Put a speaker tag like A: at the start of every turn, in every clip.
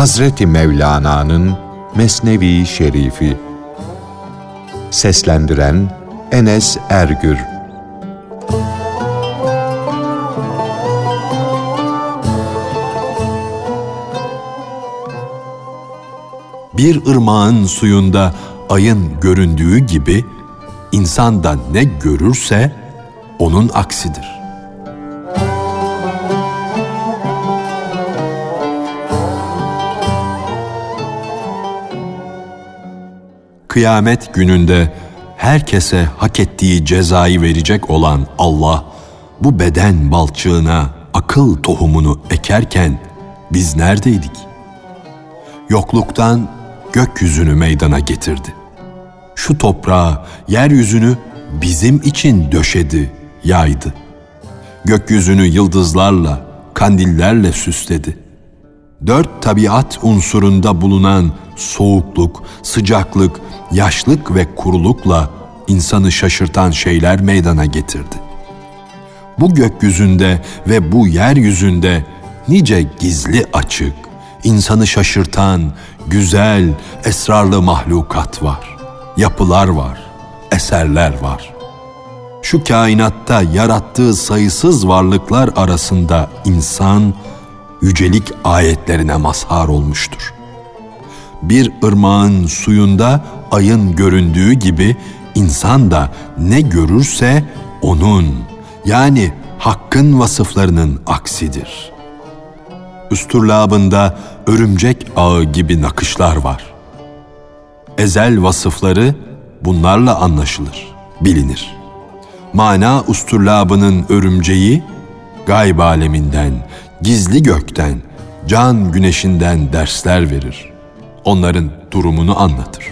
A: Hazreti Mevlana'nın Mesnevi Şerifi. Seslendiren Enes Ergür.
B: Bir ırmağın suyunda ayın göründüğü gibi, insan da ne görürse onun aksidir. Kıyamet gününde herkese hak ettiği cezayı verecek olan Allah, bu beden balçığına akıl tohumunu ekerken biz neredeydik? Yokluktan gökyüzünü meydana getirdi. Şu toprağı, yeryüzünü bizim için döşedi, yaydı. Gökyüzünü yıldızlarla, kandillerle süsledi. 4 tabiat unsurunda bulunan soğukluk, sıcaklık, yaşlık ve kurulukla insanı şaşırtan şeyler meydana getirdi. Bu gökyüzünde ve bu yeryüzünde nice gizli açık, insanı şaşırtan güzel, esrarlı mahlukat var, yapılar var, eserler var. Şu kainatta yarattığı sayısız varlıklar arasında insan, yücelik ayetlerine mazhar olmuştur. Bir ırmağın suyunda ayın göründüğü gibi, insan da ne görürse onun, yani Hakk'ın vasıflarının aksidir. Üstürlabında örümcek ağı gibi nakışlar var. Ezel vasıfları bunlarla anlaşılır, bilinir. Mana üstürlabının örümceği, gayb aleminden, gizli gökten, can güneşinden dersler verir. Onların durumunu anlatır.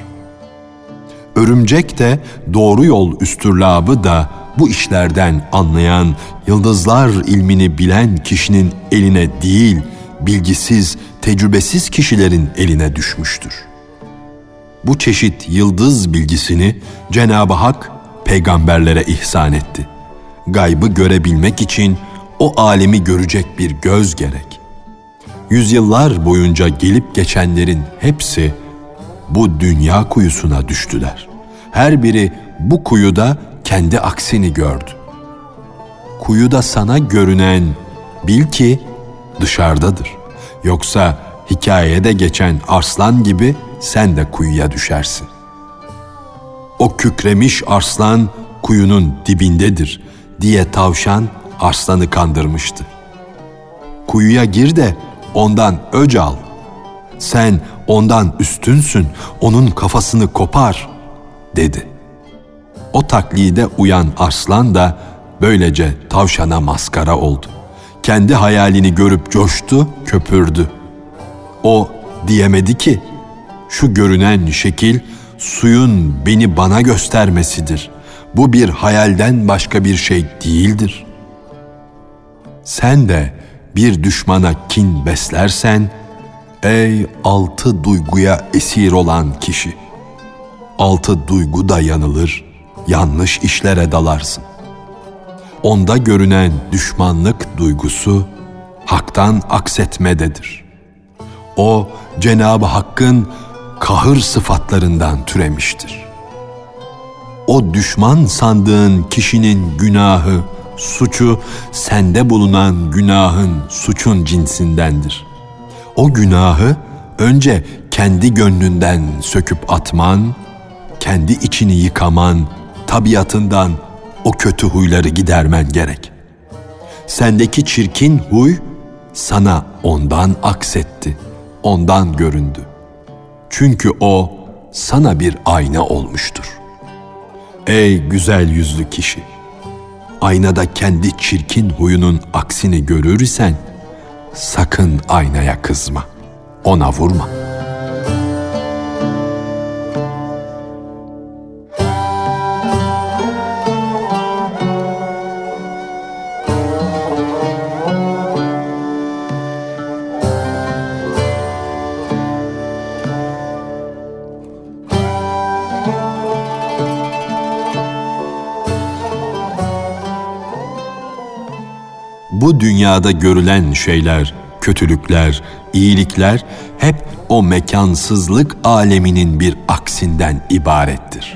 B: Örümcek de doğru yol üstürlabı da bu işlerden anlayan, yıldızlar ilmini bilen kişinin eline değil, bilgisiz, tecrübesiz kişilerin eline düşmüştür. Bu çeşit yıldız bilgisini Cenab-ı Hak peygamberlere ihsan etti. Gaybı görebilmek için o alemi görecek bir göz gerek. Yüzyıllar boyunca gelip geçenlerin hepsi bu dünya kuyusuna düştüler. Her biri bu kuyuda kendi aksini gördü. Kuyuda sana görünen bil ki dışarıdadır. Yoksa hikayede geçen arslan gibi sen de kuyuya düşersin. O kükremiş arslan kuyunun dibindedir diye tavşan arslanı kandırmıştı. Kuyuya gir de ondan öc al. Sen ondan üstünsün, onun kafasını kopar, dedi. O taklide uyan arslan da böylece tavşana maskara oldu. Kendi hayalini görüp coştu, köpürdü. O diyemedi ki, şu görünen şekil suyun beni bana göstermesidir. Bu bir hayalden başka bir şey değildir. Sen de bir düşmana kin beslersen, ey 6 duyguya esir olan kişi, 6 duygu da yanılır, yanlış işlere dalarsın. Onda görünen düşmanlık duygusu, Hak'tan aksetmededir. O, Cenab-ı Hakk'ın kahır sıfatlarından türemiştir. O düşman sandığın kişinin günahı, suçu, sende bulunan günahın, suçun cinsindendir. O günahı önce kendi gönlünden söküp atman, kendi içini yıkaman, tabiatından o kötü huyları gidermen gerek. Sendeki çirkin huy sana ondan aksetti, ondan göründü. Çünkü o sana bir ayna olmuştur. Ey güzel yüzlü kişi! Aynada kendi çirkin huyunun aksini görürsen, sakın aynaya kızma, ona vurma. Bu dünyada görülen şeyler kötülükler, iyilikler hep o mekansızlık aleminin bir aksinden ibarettir.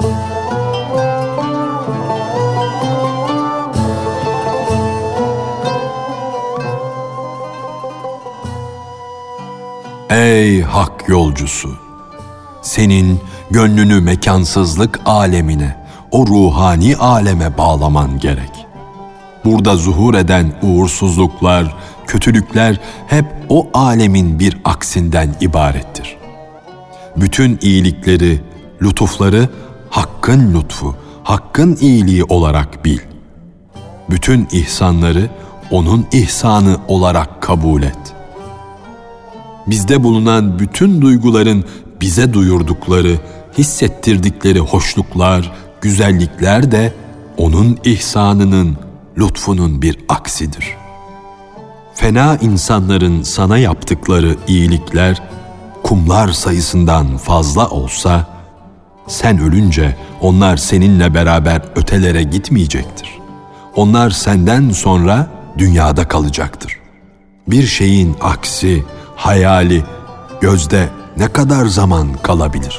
B: Ey hak yolcusu! Senin gönlünü mekansızlık alemine, o ruhani aleme bağlaman gerek. Burada zuhur eden uğursuzluklar, kötülükler hep o alemin bir aksinden ibarettir. Bütün iyilikleri, lütufları Hakk'ın lütfu, Hakk'ın iyiliği olarak bil. Bütün ihsanları O'nun ihsanı olarak kabul et. Bizde bulunan bütün duyguların bize duyurdukları, hissettirdikleri hoşluklar, güzellikler de O'nun ihsanının, lütfunun bir aksidir. Fena insanların sana yaptıkları iyilikler, kumlar sayısından fazla olsa, sen ölünce onlar seninle beraber ötelere gitmeyecektir. Onlar senden sonra dünyada kalacaktır. Bir şeyin aksi, hayali, gözde ne kadar zaman kalabilir?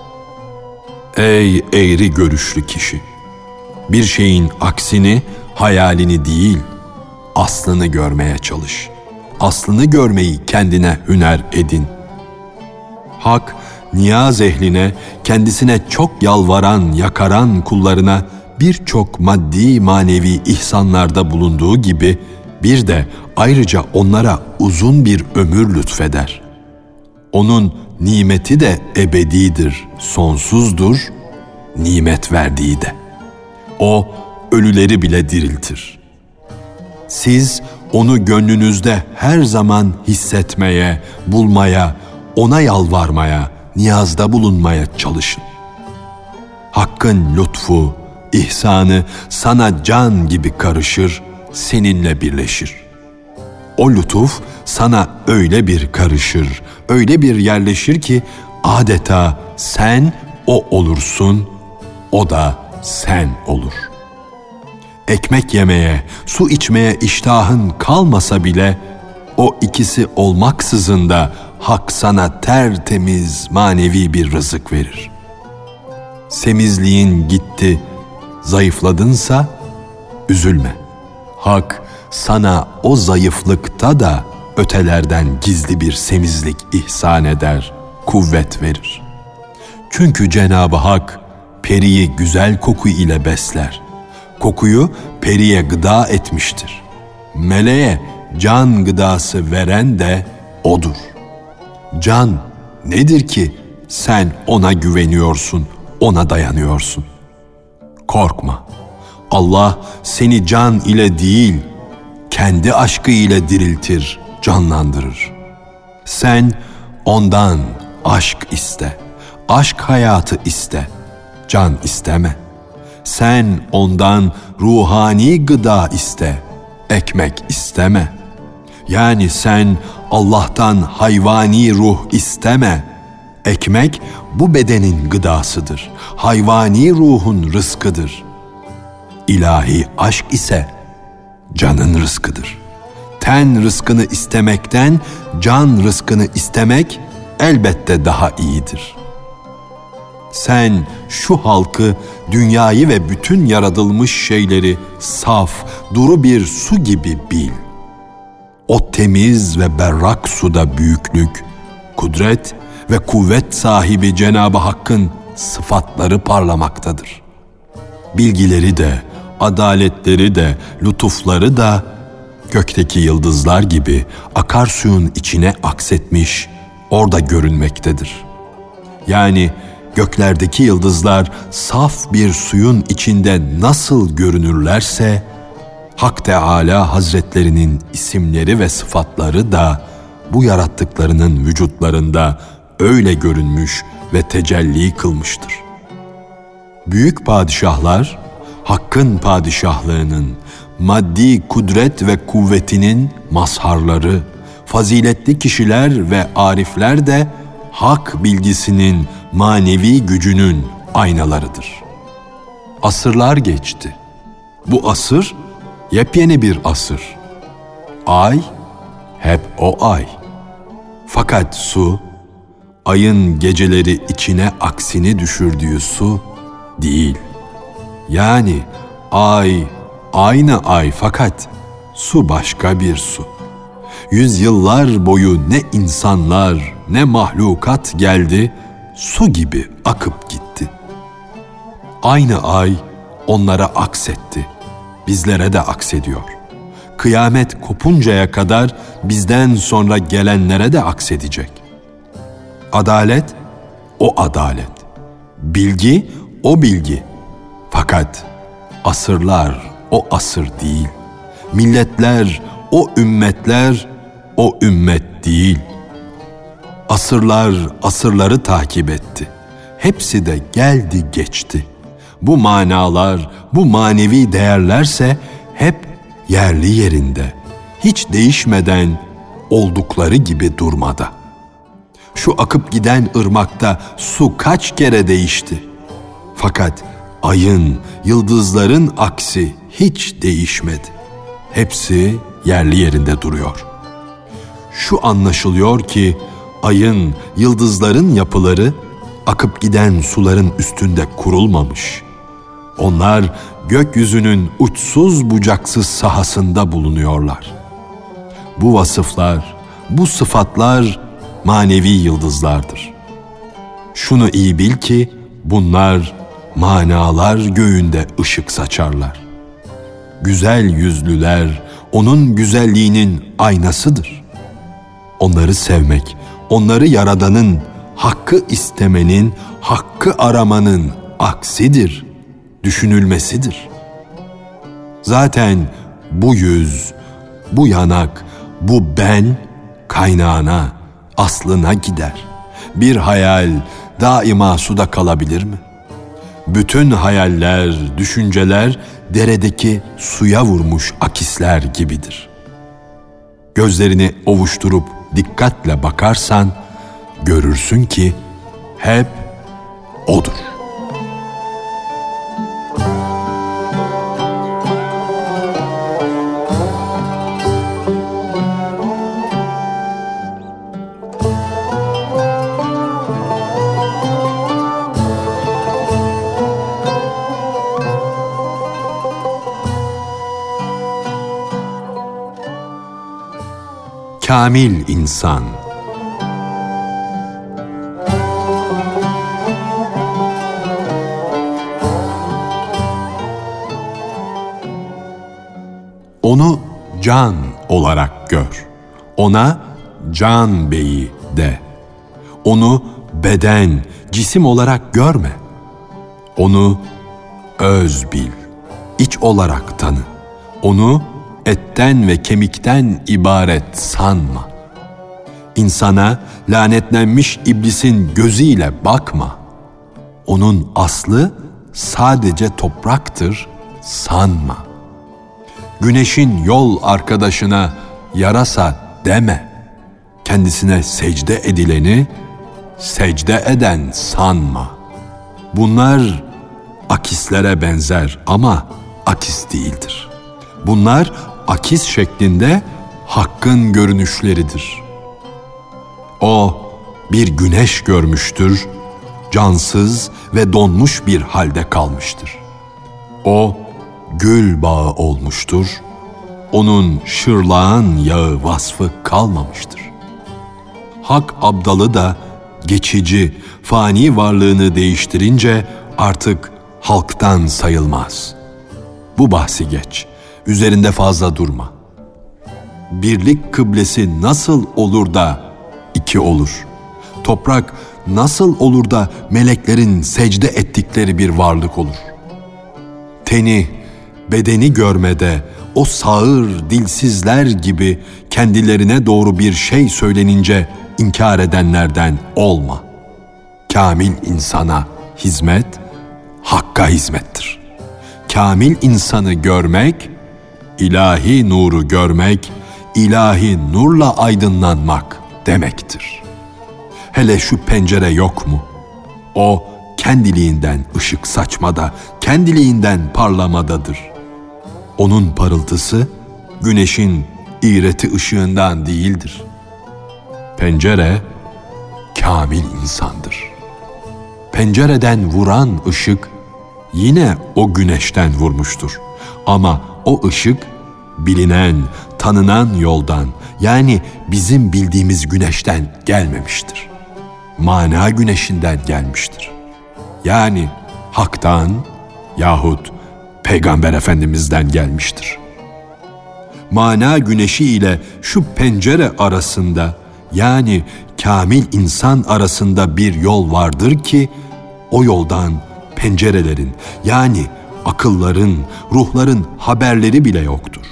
B: Ey eğri görüşlü kişi! Bir şeyin aksini, hayalini değil, aslını görmeye çalış. Aslını görmeyi kendine hüner edin. Hak, niyaz ehline, kendisine çok yalvaran, yakaran kullarına birçok maddi manevi ihsanlarda bulunduğu gibi bir de ayrıca onlara uzun bir ömür lütfeder. Onun nimeti de ebedidir, sonsuzdur, nimet verdiği de. O ölüleri bile diriltir. Siz onu gönlünüzde her zaman hissetmeye, bulmaya, ona yalvarmaya, niyazda bulunmaya çalışın. Hakk'ın lütfu, ihsanı sana can gibi karışır, seninle birleşir. O lütuf sana öyle bir karışır, öyle bir yerleşir ki adeta sen o olursun, o da sen olur. Ekmek yemeye, su içmeye iştahın kalmasa bile o ikisi olmaksızın da Hak sana tertemiz manevi bir rızık verir. Semizliğin gitti, zayıfladınsa üzülme. Hak sana o zayıflıkta da ötelerden gizli bir semizlik ihsan eder, kuvvet verir. Çünkü Cenab-ı Hak periyi güzel koku ile besler. Kokuyu periye gıda etmiştir. Meleğe can gıdası veren de O'dur. Can nedir ki sen ona güveniyorsun, ona dayanıyorsun? Korkma. Allah seni can ile değil, kendi aşkı ile diriltir, canlandırır. Sen ondan aşk iste, aşk hayatı iste, can isteme. Sen ondan ruhani gıda iste, ekmek isteme. Yani sen Allah'tan hayvani ruh isteme. Ekmek bu bedenin gıdasıdır. Hayvani ruhun rızkıdır. İlahi aşk ise canın rızkıdır. Ten rızkını istemekten can rızkını istemek elbette daha iyidir. Sen şu halkı, dünyayı ve bütün yaratılmış şeyleri saf, duru bir su gibi bil. O temiz ve berrak suda büyüklük, kudret ve kuvvet sahibi Cenab-ı Hakk'ın sıfatları parlamaktadır. Bilgileri de, adaletleri de, lütufları da gökteki yıldızlar gibi akarsuyun içine aksetmiş, orada görünmektedir. Yani göklerdeki yıldızlar saf bir suyun içinde nasıl görünürlerse, Hak Teâlâ Hazretlerinin isimleri ve sıfatları da bu yarattıklarının vücutlarında öyle görünmüş ve tecelli kılmıştır. Büyük padişahlar, Hakk'ın padişahlığının, maddi kudret ve kuvvetinin mazharları, faziletli kişiler ve arifler de hak bilgisinin, manevi gücünün aynalarıdır. Asırlar geçti. Bu asır yepyeni bir asır. Ay hep o ay. Fakat su, ayın geceleri içine aksini düşürdüğü su değil. Yani ay, aynı ay fakat su başka bir su. Yüzyıllar boyu ne insanlar ne mahlukat geldi, su gibi akıp gitti. Aynı ay onlara aksetti, bizlere de aksediyor. Kıyamet kopuncaya kadar bizden sonra gelenlere de aksedecek. Adalet, o adalet. Bilgi, o bilgi. Fakat asırlar, o asır değil. Milletler, o ümmetler, o ümmet değil. Asırlar, asırları takip etti. Hepsi de geldi geçti. Bu manalar, bu manevi değerlerse hep yerli yerinde, hiç değişmeden oldukları gibi durmada. Şu akıp giden ırmakta su kaç kere değişti. Fakat ayın, yıldızların aksi hiç değişmedi. Hepsi yerli yerinde duruyor. Şu anlaşılıyor ki ayın, yıldızların yapıları akıp giden suların üstünde kurulmamış. Onlar gökyüzünün uçsuz bucaksız sahasında bulunuyorlar. Bu vasıflar, bu sıfatlar manevi yıldızlardır. Şunu iyi bil ki bunlar manalar göğünde ışık saçarlar. Güzel yüzlüler onun güzelliğinin aynasıdır. Onları sevmek, onları yaradanın, hakkı istemenin, hakkı aramanın aksidir, düşünülmesidir. Zaten bu yüz, bu yanak, bu ben kaynağına, aslına gider. Bir hayal daima suda kalabilir mi? Bütün hayaller, düşünceler deredeki suya vurmuş akisler gibidir. Gözlerini ovuşturup dikkatle bakarsan görürsün ki hep odur. Kamil insan. Onu can olarak gör. Ona can beyi de. Onu beden, cisim olarak görme. Onu öz bil, iç olarak tanı. Onu etten ve kemikten ibaret sanma. İnsana lanetlenmiş iblisin gözüyle bakma. Onun aslı sadece topraktır sanma. Güneşin yol arkadaşına yarasa deme. Kendisine secde edileni secde eden sanma. Bunlar akislere benzer ama akis değildir. Bunlar akis şeklinde hakkın görünüşleridir. O bir güneş görmüştür, cansız ve donmuş bir halde kalmıştır. O gül bağı olmuştur, onun şırlağın yağı vasfı kalmamıştır. Hak abdalı da geçici, fani varlığını değiştirince artık halktan sayılmaz. Bu bahsi geç. Üzerinde fazla durma. Birlik kıblesi nasıl olur da iki olur? Toprak nasıl olur da meleklerin secde ettikleri bir varlık olur? Teni, bedeni görmede o sağır dilsizler gibi kendilerine doğru bir şey söylenince inkar edenlerden olma. Kamil insana hizmet, hakka hizmettir. Kamil insanı görmek, ilahi nuru görmek, ilahi nurla aydınlanmak demektir. Hele şu pencere yok mu? O kendiliğinden ışık saçmada, kendiliğinden parlamadadır. Onun parıltısı güneşin iğreti ışığından değildir. Pencere, kamil insandır. Pencereden vuran ışık, yine o güneşten vurmuştur. Ama o ışık, bilinen, tanınan yoldan, yani bizim bildiğimiz güneşten gelmemiştir. Mana güneşinden gelmiştir. Yani Hak'tan yahut Peygamber Efendimiz'den gelmiştir. Mana güneşi ile şu pencere arasında, yani kamil insan arasında bir yol vardır ki, o yoldan pencerelerin, yani akılların, ruhların haberleri bile yoktur.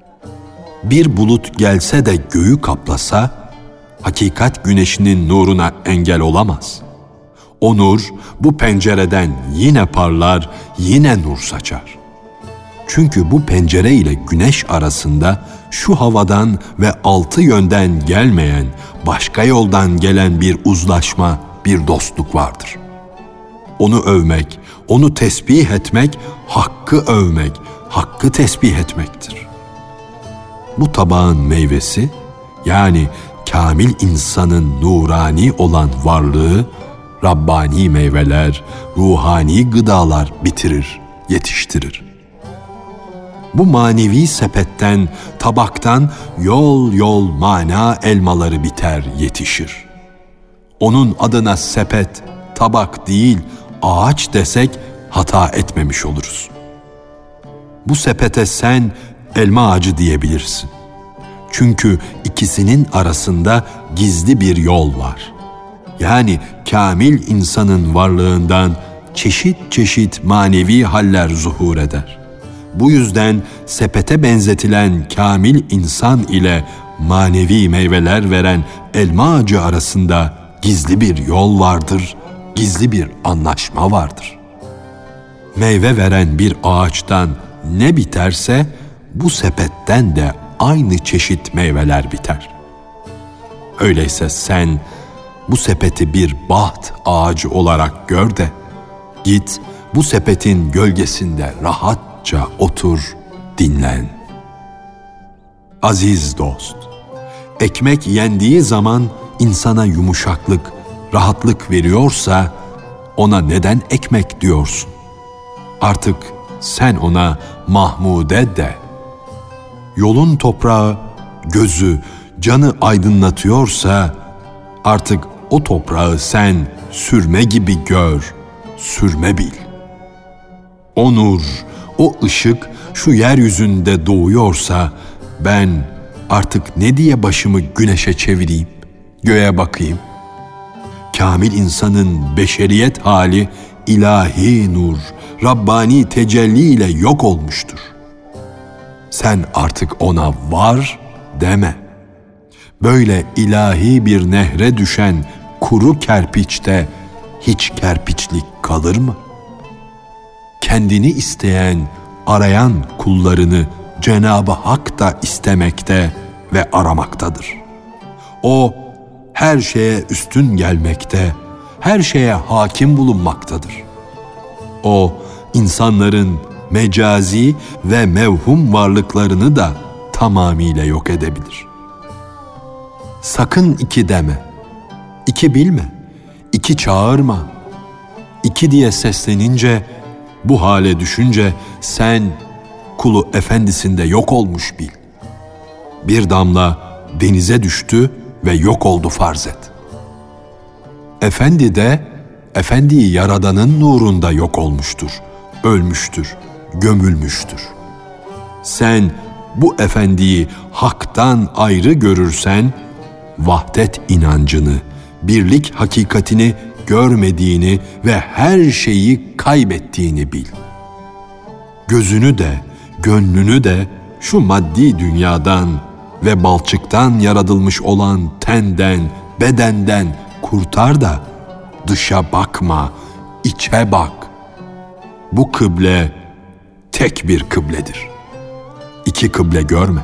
B: Bir bulut gelse de göğü kaplasa, hakikat güneşinin nuruna engel olamaz. O nur bu pencereden yine parlar, yine nur saçar. Çünkü bu pencere ile güneş arasında şu havadan ve altı yönden gelmeyen, başka yoldan gelen bir uzlaşma, bir dostluk vardır. Onu övmek, onu tesbih etmek, Hakk'ı övmek, Hakk'ı tesbih etmektir. Bu tabağın meyvesi, yani kamil insanın nurani olan varlığı, Rabbani meyveler, ruhani gıdalar bitirir, yetiştirir. Bu manevi sepetten, tabaktan yol yol mana elmaları biter, yetişir. Onun adına sepet, tabak değil, ağaç desek hata etmemiş oluruz. Bu sepete sen elma ağacı diyebilirsin. Çünkü ikisinin arasında gizli bir yol var. Yani kamil insanın varlığından çeşit çeşit manevi haller zuhur eder. Bu yüzden sepete benzetilen kamil insan ile manevi meyveler veren elma ağacı arasında gizli bir yol vardır, gizli bir anlaşma vardır. Meyve veren bir ağaçtan ne biterse bu sepetten de aynı çeşit meyveler biter. Öyleyse sen bu sepeti bir baht ağacı olarak gör de git bu sepetin gölgesinde rahatça otur, dinlen. Aziz dost, ekmek yendiği zaman insana yumuşaklık, rahatlık veriyorsa ona neden ekmek diyorsun? Artık sen ona Mahmude de. Yolun toprağı, gözü, canı aydınlatıyorsa artık o toprağı sen sürme gibi gör, sürme bil. O nur, o ışık şu yeryüzünde doğuyorsa ben artık ne diye başımı güneşe çevireyim, göğe bakayım? Kamil insanın beşeriyet hali ilahi nur, Rabbani tecelli ile yok olmuştur. Sen artık ona var deme. Böyle ilahi bir nehre düşen kuru kerpiçte hiç kerpiçlik kalır mı? Kendini isteyen, arayan kullarını Cenab-ı Hak da istemekte ve aramaktadır. O her şeye üstün gelmekte, her şeye hakim bulunmaktadır. O insanların mecazi ve mevhum varlıklarını da tamamıyla yok edebilir. Sakın iki deme, iki bilme, iki çağırma. İki diye seslenince, bu hale düşünce sen kulu efendisinde yok olmuş bil. Bir damla denize düştü ve yok oldu farz et. Efendi de efendiyi yaradanın nurunda yok olmuştur, ölmüştür, gömülmüştür. Sen bu efendiyi haktan ayrı görürsen, vahdet inancını, birlik hakikatini görmediğini ve her şeyi kaybettiğini bil. Gözünü de, gönlünü de şu maddi dünyadan ve balçıktan yaratılmış olan tenden, bedenden kurtar da dışa bakma, içe bak. Bu kıble tek bir kıbledir. İki kıble görme.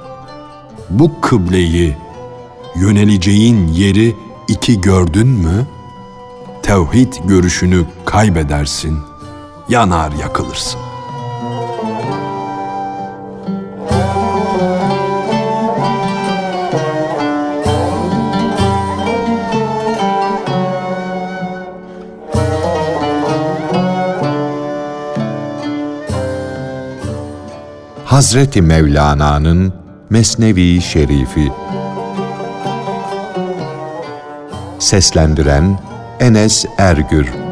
B: Bu kıbleyi, yöneleceğin yeri iki gördün mü, tevhid görüşünü kaybedersin, yanar yakılırsın.
A: Hazreti Mevlana'nın Mesnevi Şerifi. Seslendiren Enes Ergür.